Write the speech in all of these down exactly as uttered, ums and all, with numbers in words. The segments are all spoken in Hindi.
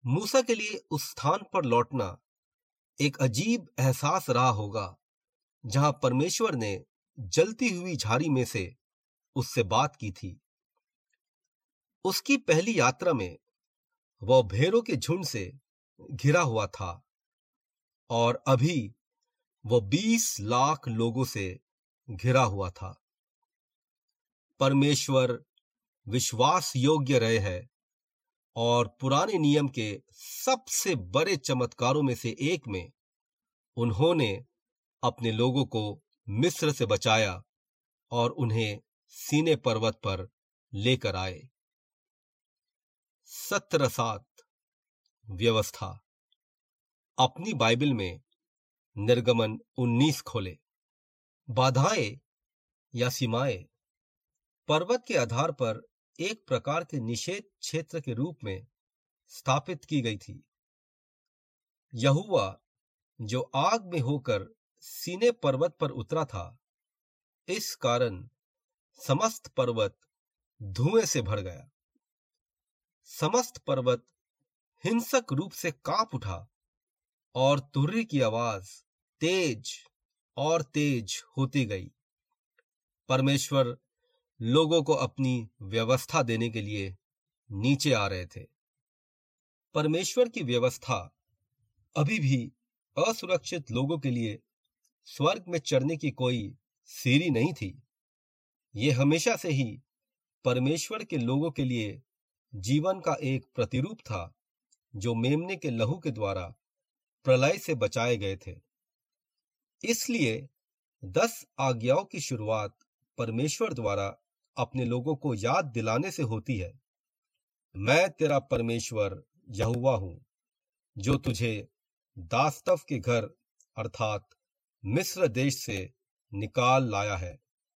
मूसा के लिए उस स्थान पर लौटना एक अजीब एहसास रहा होगा जहां परमेश्वर ने जलती हुई झाड़ी में से उससे बात की थी। उसकी पहली यात्रा में वह भेड़ों के झुंड से घिरा हुआ था और अभी वह बीस लाख लोगों से घिरा हुआ था। परमेश्वर विश्वास योग्य रहे हैं और पुराने नियम के सबसे बड़े चमत्कारों में से एक में उन्होंने अपने लोगों को मिस्र से बचाया और उन्हें सीने पर्वत पर लेकर आए। सत्रह सात व्यवस्था। अपनी बाइबल में निर्गमन उन्नीस खोले। बाधाएं या सीमाएं पर्वत के आधार पर एक प्रकार के निषेध क्षेत्र के रूप में स्थापित की गई थी। यहोवा जो आग में होकर सीने पर्वत पर उतरा था, इस कारण समस्त पर्वत धुएं से भर गया। समस्त पर्वत हिंसक रूप से कांप उठा और तुर्री की आवाज तेज और तेज होती गई। परमेश्वर लोगों को अपनी व्यवस्था देने के लिए नीचे आ रहे थे। परमेश्वर की व्यवस्था अभी भी असुरक्षित लोगों के लिए स्वर्ग में चढ़ने की कोई सीढ़ी नहीं थी। ये हमेशा से ही परमेश्वर के लोगों के लिए जीवन का एक प्रतिरूप था, जो मेमने के लहू के द्वारा प्रलय से बचाए गए थे। इसलिए दस आज्ञाओं की शुरुआत परमेश्वर द्वारा अपने लोगों को याद दिलाने से होती है। मैं तेरा परमेश्वर यहोवा हूं, जो तुझे दास्तव के घर अर्थात मिस्र देश से निकाल लाया है।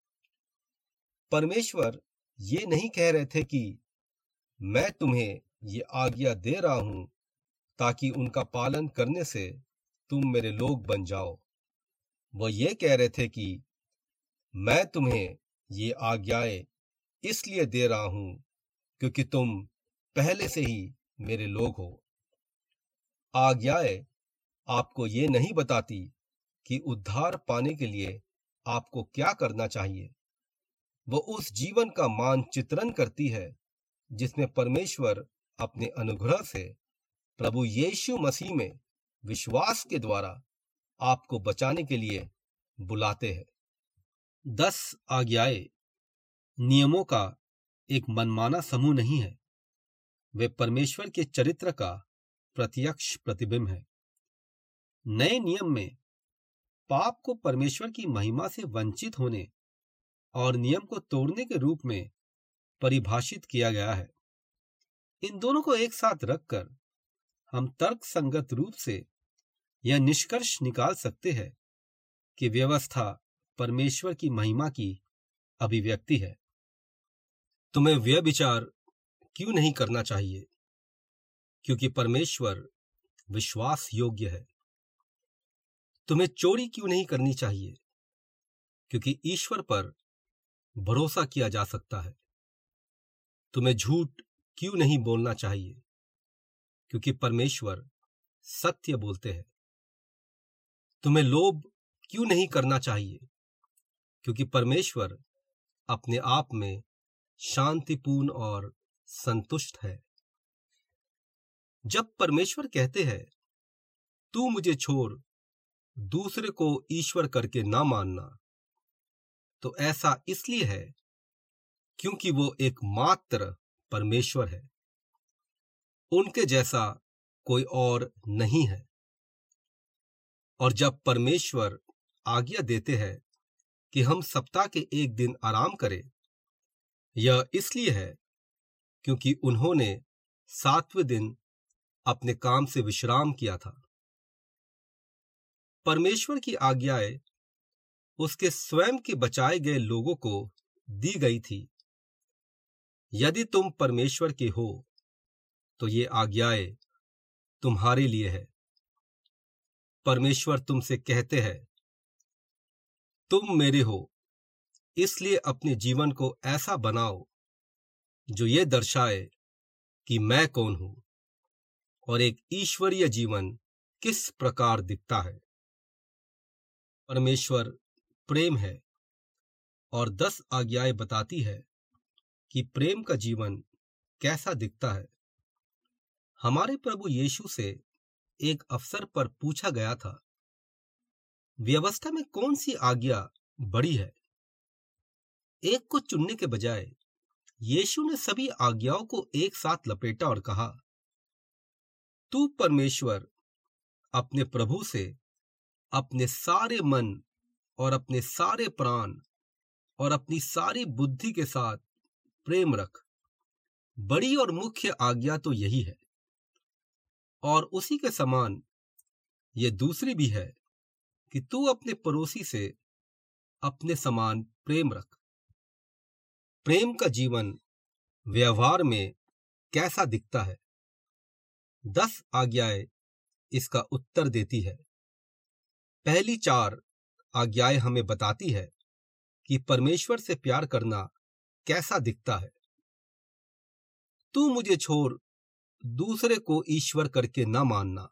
परमेश्वर ये नहीं कह रहे थे कि मैं तुम्हें ये आज्ञा दे रहा हूं ताकि उनका पालन करने से तुम मेरे लोग बन जाओ। वह ये कह रहे थे कि मैं तुम्हें ये आज्ञाएं इसलिए दे रहा हूं क्योंकि तुम पहले से ही मेरे लोग हो। आज्ञाएं आपको ये नहीं बताती कि उद्धार पाने के लिए आपको क्या करना चाहिए। वह उस जीवन का मानचित्रण करती है जिसमें परमेश्वर अपने अनुग्रह से प्रभु यीशु मसीह में विश्वास के द्वारा आपको बचाने के लिए बुलाते हैं। दस आज्ञाएं नियमों का एक मनमाना समूह नहीं है, वे परमेश्वर के चरित्र का प्रत्यक्ष प्रतिबिंब है। नए नियम में पाप को परमेश्वर की महिमा से वंचित होने और नियम को तोड़ने के रूप में परिभाषित किया गया है। इन दोनों को एक साथ रखकर हम तर्क संगत रूप से यह निष्कर्ष निकाल सकते हैं कि व्यवस्था परमेश्वर की महिमा की अभिव्यक्ति है। तुम्हें व्यभिचार क्यों नहीं करना चाहिए? क्योंकि परमेश्वर विश्वास योग्य है। तुम्हें चोरी क्यों नहीं करनी चाहिए? क्योंकि ईश्वर पर भरोसा किया जा सकता है। तुम्हें झूठ क्यों नहीं बोलना चाहिए? क्योंकि परमेश्वर सत्य बोलते हैं। तुम्हें लोभ क्यों नहीं करना चाहिए? क्योंकि परमेश्वर अपने आप में शांतिपूर्ण और संतुष्ट है। जब परमेश्वर कहते हैं तू मुझे छोड़ दूसरे को ईश्वर करके ना मानना, तो ऐसा इसलिए है क्योंकि वो एकमात्र परमेश्वर है। उनके जैसा कोई और नहीं है। और जब परमेश्वर आज्ञा देते हैं कि हम सप्ताह के एक दिन आराम करें, यह इसलिए है क्योंकि उन्होंने सातवें दिन अपने काम से विश्राम किया था। परमेश्वर की आज्ञाएं उसके स्वयं के बचाए गए लोगों को दी गई थी। यदि तुम परमेश्वर के हो तो ये आज्ञाएं तुम्हारे लिए है। परमेश्वर तुमसे कहते हैं तुम मेरे हो, इसलिए अपने जीवन को ऐसा बनाओ जो ये दर्शाए कि मैं कौन हूं। और एक ईश्वरीय जीवन किस प्रकार दिखता है। परमेश्वर प्रेम है और दस आज्ञाएं बताती है कि प्रेम का जीवन कैसा दिखता है। हमारे प्रभु यीशु से एक अवसर पर पूछा गया था, व्यवस्था में कौन सी आज्ञा बड़ी है? एक को चुनने के बजाय यीशु ने सभी आज्ञाओं को एक साथ लपेटा और कहा, तू परमेश्वर अपने प्रभु से अपने सारे मन और अपने सारे प्राण और अपनी सारी बुद्धि के साथ प्रेम रख। बड़ी और मुख्य आज्ञा तो यही है, और उसी के समान ये दूसरी भी है कि तू अपने पड़ोसी से अपने समान प्रेम रख। प्रेम का जीवन व्यवहार में कैसा दिखता है? दस आज्ञाएं इसका उत्तर देती है। पहली चार आज्ञाएं हमें बताती है कि परमेश्वर से प्यार करना कैसा दिखता है। तू मुझे छोड़ दूसरे को ईश्वर करके ना मानना।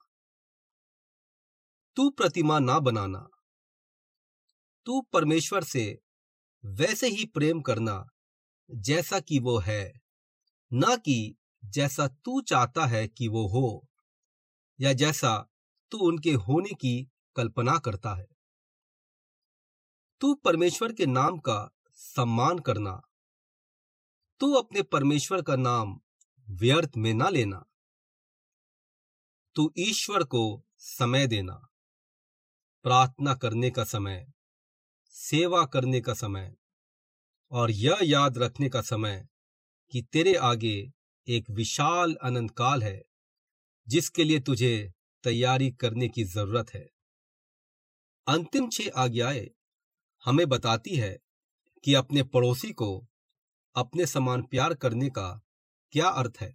तू प्रतिमा ना बनाना। तू परमेश्वर से वैसे ही प्रेम करना जैसा कि वो है, ना कि जैसा तू चाहता है कि वो हो या जैसा तू उनके होने की कल्पना करता है। तू परमेश्वर के नाम का सम्मान करना। तू अपने परमेश्वर का नाम व्यर्थ में ना लेना। तू ईश्वर को समय देना, प्रार्थना करने का समय, सेवा करने का समय और यह याद रखने का समय कि तेरे आगे एक विशाल अनंत काल है जिसके लिए तुझे तैयारी करने की जरूरत है। अंतिम छह आज्ञाएं हमें बताती है कि अपने पड़ोसी को अपने समान प्यार करने का क्या अर्थ है।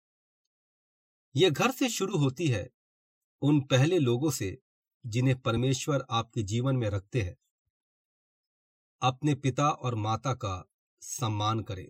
यह घर से शुरू होती है, उन पहले लोगों से जिन्हें परमेश्वर आपके जीवन में रखते हैं। अपने पिता और माता का सम्मान करें।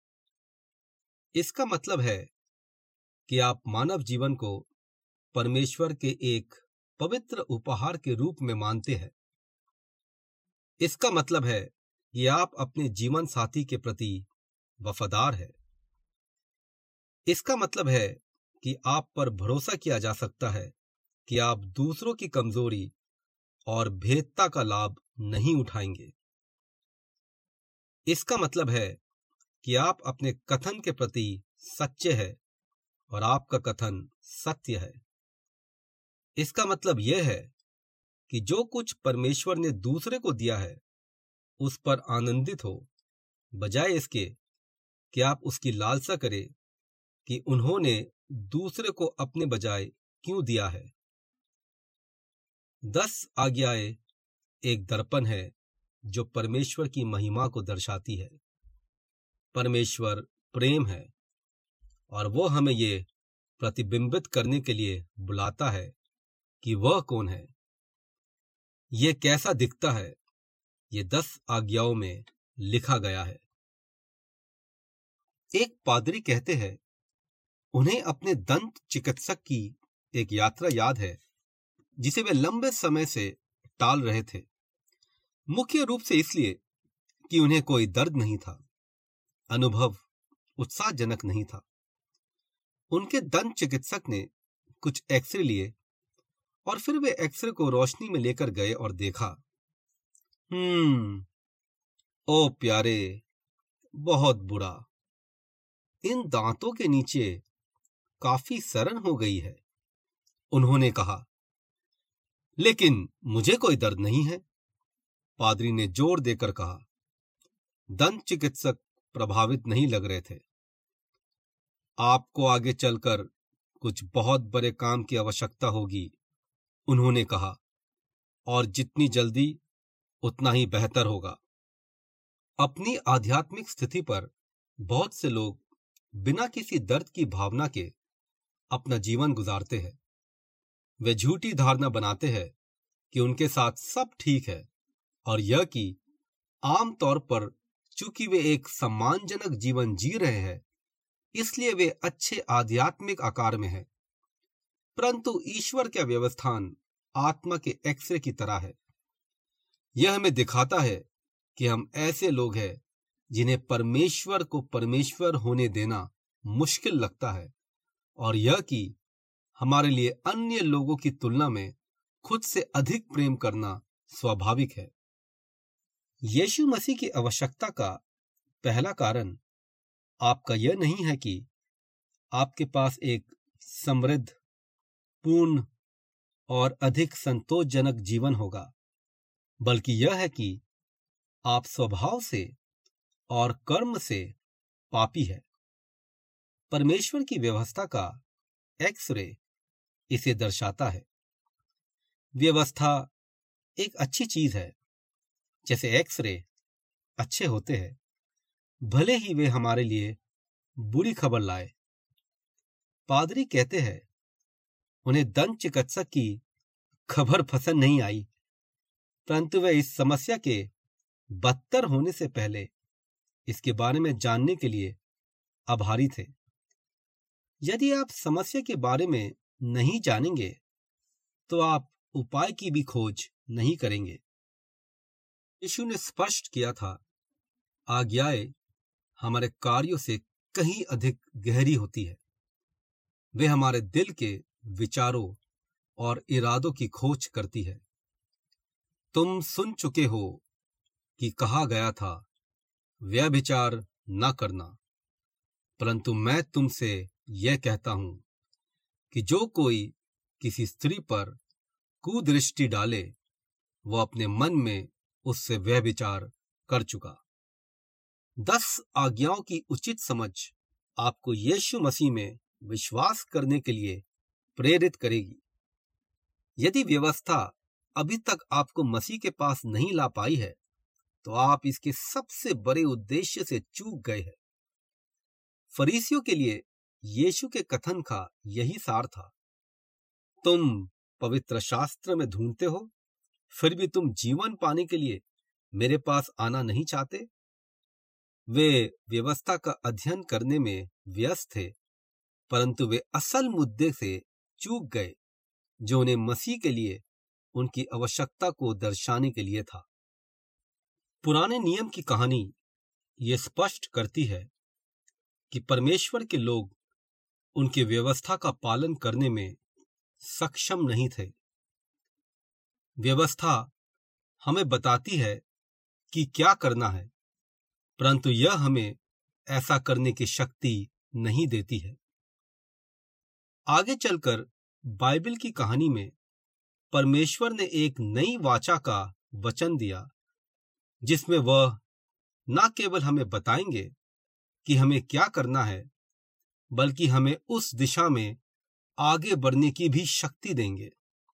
इसका मतलब है कि आप मानव जीवन को परमेश्वर के एक पवित्र उपहार के रूप में मानते हैं। इसका मतलब है कि आप अपने जीवन साथी के प्रति वफादार हैं। इसका मतलब है कि आप पर भरोसा किया जा सकता है कि आप दूसरों की कमजोरी और भेदता का लाभ नहीं उठाएंगे। इसका मतलब है कि आप अपने कथन के प्रति सच्चे हैं और आपका कथन सत्य है। इसका मतलब यह है कि जो कुछ परमेश्वर ने दूसरे को दिया है उस पर आनंदित हो, बजाय इसके कि आप उसकी लालसा करें कि उन्होंने दूसरे को अपने बजाय क्यों दिया है। दस आज्ञाएं एक दर्पण है जो परमेश्वर की महिमा को दर्शाती है। परमेश्वर प्रेम है और वो हमें ये प्रतिबिंबित करने के लिए बुलाता है कि वह कौन है, ये कैसा दिखता है। ये दस आज्ञाओं में लिखा गया है। एक पादरी कहते हैं उन्हें अपने दंत चिकित्सक की एक यात्रा याद है जिसे वे लंबे समय से टाल रहे थे, मुख्य रूप से इसलिए कि उन्हें कोई दर्द नहीं था, अनुभव उत्साहजनक नहीं था। उनके दंत चिकित्सक ने कुछ एक्सरे लिए और फिर वे एक्सरे को रोशनी में लेकर गए और देखा, हम्म ओ प्यारे, बहुत बुरा। इन दांतों के नीचे काफी सड़न हो गई है। उन्होंने कहा, लेकिन मुझे कोई दर्द नहीं है। पादरी ने जोर देकर कहा। दंत चिकित्सक प्रभावित नहीं लग रहे थे। आपको आगे चलकर कुछ बहुत बड़े काम की आवश्यकता होगी, उन्होंने कहा, और जितनी जल्दी उतना ही बेहतर होगा। अपनी आध्यात्मिक स्थिति पर बहुत से लोग बिना किसी दर्द की भावना के अपना जीवन गुजारते हैं। वे झूठी धारणा बनाते हैं कि उनके साथ सब ठीक है और यह कि आम तौर पर चूंकि वे एक सम्मानजनक जीवन जी रहे हैं इसलिए वे अच्छे आध्यात्मिक आकार में हैं। परंतु ईश्वर का व्यवस्थान आत्मा के एक्सरे की तरह है। यह हमें दिखाता है कि हम ऐसे लोग हैं जिन्हें परमेश्वर को परमेश्वर होने देना मुश्किल लगता है, और यह कि हमारे लिए अन्य लोगों की तुलना में खुद से अधिक प्रेम करना स्वाभाविक है। यीशु मसीह की आवश्यकता का पहला कारण आपका यह नहीं है कि आपके पास एक समृद्ध, पूर्ण और अधिक संतोषजनक जीवन होगा, बल्कि यह है कि आप स्वभाव से और कर्म से पापी है। परमेश्वर की व्यवस्था का एक्स-रे इसे दर्शाता है। व्यवस्था एक अच्छी चीज है। जैसे एक्स-रे अच्छे होते हैं, भले ही वे हमारे लिए बुरी खबर लाए। पादरी कहते हैं उन्हें दंत चिकित्सक की खबर पसंद नहीं आई, परंतु वे इस समस्या के बदतर होने से पहले इसके बारे में जानने के लिए आभारी थे। यदि आप समस्या के बारे में नहीं जानेंगे तो आप उपाय की भी खोज नहीं करेंगे। यीशु ने स्पष्ट किया था, आज्ञाएं हमारे कार्यों से कहीं अधिक गहरी होती है। वे हमारे दिल के विचारों और इरादों की खोज करती है। तुम सुन चुके हो कि कहा गया था, व्यभिचार न करना, परंतु मैं तुमसे यह कहता हूं कि जो कोई किसी स्त्री पर कुदृष्टि डाले, वह अपने मन में उससे व्यभिचार कर चुका। दस आज्ञाओं की उचित समझ आपको यीशु मसीह में विश्वास करने के लिए प्रेरित करेगी। यदि व्यवस्था अभी तक आपको मसीह के पास नहीं ला पाई है, तो आप इसके सबसे बड़े उद्देश्य से चूक गए हैं। फरीसियों के लिए यीशु के कथन का यही सार था। तुम पवित्र शास्त्र में ढूंढते हो, फिर भी तुम जीवन पाने के लिए मेरे पास आना नहीं चाहते। वे व्यवस्था का अध्ययन करने में व्यस्त थे, परंतु वे असल मुद्दे से चूक गए, जो उन्हें मसीह के लिए उनकी आवश्यकता को दर्शाने के लिए था। पुराने नियम की कहानी यह स्पष्ट करती है कि परमेश्वर के लोग उनकी व्यवस्था का पालन करने में सक्षम नहीं थे। व्यवस्था हमें बताती है कि क्या करना है, परंतु यह हमें ऐसा करने की शक्ति नहीं देती है। आगे चलकर बाइबल की कहानी में परमेश्वर ने एक नई वाचा का वचन दिया, जिसमें वह न केवल हमें बताएंगे कि हमें क्या करना है, बल्कि हमें उस दिशा में आगे बढ़ने की भी शक्ति देंगे।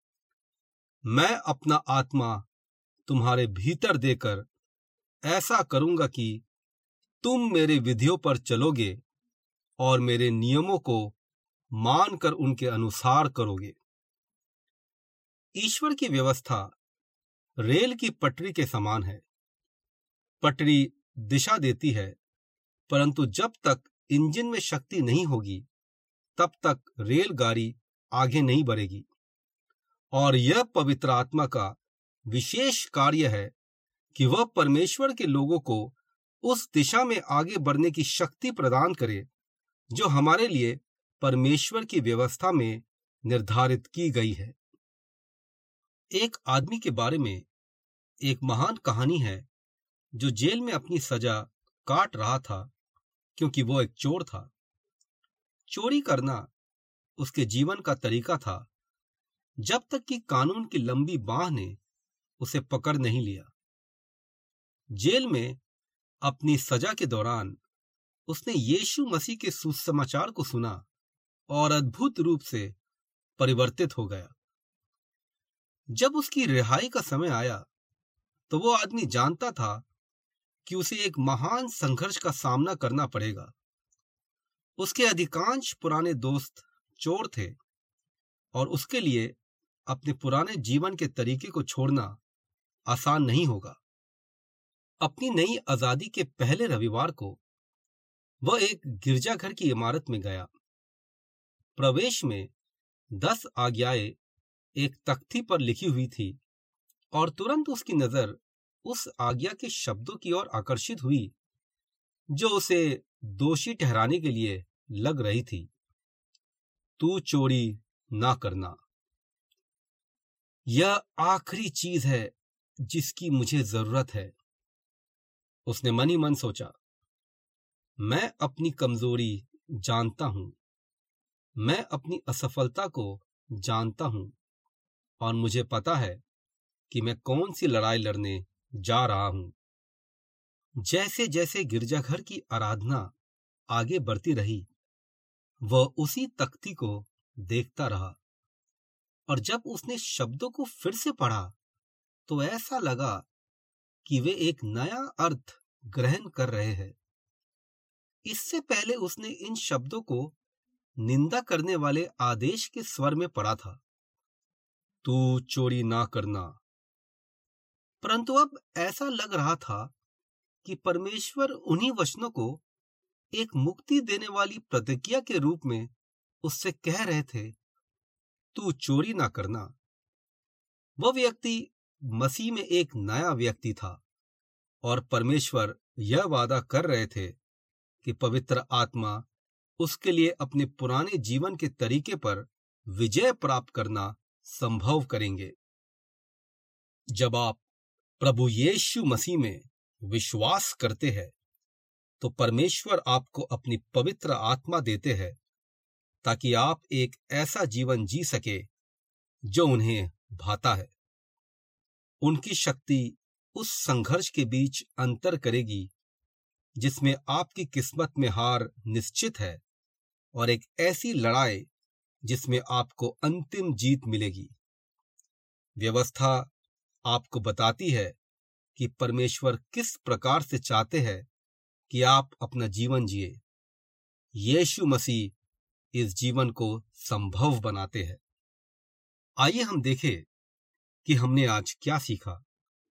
मैं अपना आत्मा तुम्हारे भीतर देकर ऐसा करूंगा कि तुम मेरे विधियों पर चलोगे और मेरे नियमों को मानकर उनके अनुसार करोगे। ईश्वर की व्यवस्था रेल की पटरी के समान है। पटरी दिशा देती है, परंतु जब तक इंजन में शक्ति नहीं होगी, तब तक रेलगाड़ी आगे नहीं बढ़ेगी। और यह पवित्र आत्मा का विशेष कार्य है कि वह परमेश्वर के लोगों को उस दिशा में आगे बढ़ने की शक्ति प्रदान करे जो हमारे लिए परमेश्वर की व्यवस्था में निर्धारित की गई है। एक आदमी के बारे में एक महान कहानी है जो जेल में अपनी सजा काट रहा था क्योंकि वो एक चोर था। चोरी करना उसके जीवन का तरीका था, जब तक कि कानून की लंबी बांह ने उसे पकड़ नहीं लिया। जेल में अपनी सजा के दौरान उसने यीशु मसीह के सुसमाचार को सुना और अद्भुत रूप से परिवर्तित हो गया। जब उसकी रिहाई का समय आया तो वो आदमी जानता था कि उसे एक महान संघर्ष का सामना करना पड़ेगा। उसके अधिकांश पुराने दोस्त चोर थे और उसके लिए अपने पुराने जीवन के तरीके को छोड़ना आसान नहीं होगा। अपनी नई आजादी के पहले रविवार को वह एक गिरजाघर की इमारत में गया। प्रवेश में दस आज्ञाएं एक तख्ती पर लिखी हुई थी और तुरंत उसकी नजर उस आज्ञा के शब्दों की ओर आकर्षित हुई जो उसे दोषी ठहराने के लिए लग रही थी। तू चोरी ना करना। यह आखिरी चीज है जिसकी मुझे जरूरत है। उसने मन ही मन सोचा, मैं अपनी कमजोरी जानता हूं, मैं अपनी असफलता को जानता हूं और मुझे पता है कि मैं कौन सी लड़ाई लड़ने जा रहा हूं। जैसे जैसे गिरजाघर की आराधना आगे बढ़ती रही, वह उसी तख्ती को देखता रहा और जब उसने शब्दों को फिर से पढ़ा तो ऐसा लगा कि वे एक नया अर्थ ग्रहण कर रहे हैं। इससे पहले उसने इन शब्दों को निंदा करने वाले आदेश के स्वर में पढ़ा था, तू चोरी ना करना। परंतु अब ऐसा लग रहा था कि परमेश्वर उन्हीं वचनों को एक मुक्ति देने वाली प्रतिज्ञा के रूप में उससे कह रहे थे, तू चोरी ना करना। वह व्यक्ति मसीह में एक नया व्यक्ति था और परमेश्वर यह वादा कर रहे थे कि पवित्र आत्मा उसके लिए अपने पुराने जीवन के तरीके पर विजय प्राप्त करना संभव करेंगे। जब आप प्रभु यीशु मसीह में विश्वास करते हैं तो परमेश्वर आपको अपनी पवित्र आत्मा देते हैं ताकि आप एक ऐसा जीवन जी सके जो उन्हें भाता है। उनकी शक्ति उस संघर्ष के बीच अंतर करेगी जिसमें आपकी किस्मत में हार निश्चित है और एक ऐसी लड़ाई जिसमें आपको अंतिम जीत मिलेगी। व्यवस्था आपको बताती है कि परमेश्वर किस प्रकार से चाहते हैं कि आप अपना जीवन जिए। यीशु मसीह इस जीवन को संभव बनाते हैं। आइए हम देखें कि हमने आज क्या सीखा।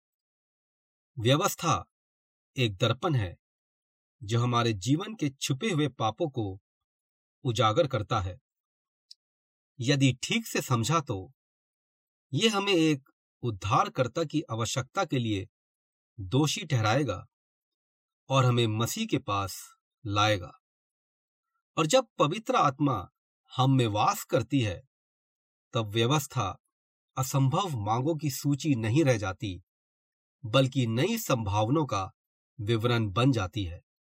व्यवस्था एक दर्पण है जो हमारे जीवन के छुपे हुए पापों को उजागर करता है। यदि ठीक से समझा तो यह हमें एक उद्धारकर्ता की आवश्यकता के लिए दोषी ठहराएगा और हमें मसीह के पास लाएगा। और जब पवित्र आत्मा हम में वास करती है तब व्यवस्था असंभव मांगों की सूची नहीं रह जाती बल्कि नई संभावनाओं का विवरण बन जाती है।